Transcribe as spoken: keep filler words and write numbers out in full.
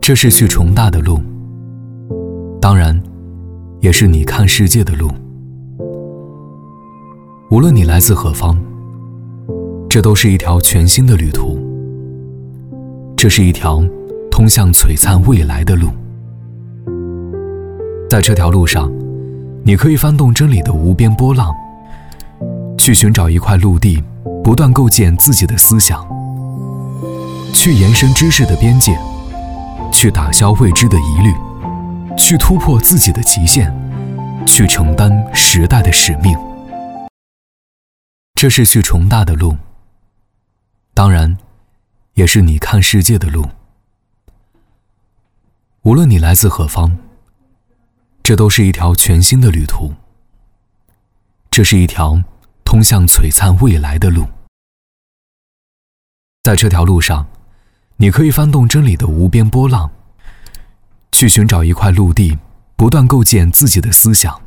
这是去重大的路，当然，也是你看世界的路。无论你来自何方，这都是一条全新的旅途。这是一条通向璀璨未来的路。在这条路上，你可以翻动真理的无边波浪，去寻找一块陆地，不断构建自己的思想，去延伸知识的边界，去打消未知的疑虑，去突破自己的极限，去承担时代的使命。这是去重大的路，当然，也是你看世界的路。无论你来自何方，这都是一条全新的旅途。这是一条通向璀璨未来的路。在这条路上，你可以翻动真理的无边波浪，去寻找一块陆地，不断构建自己的思想，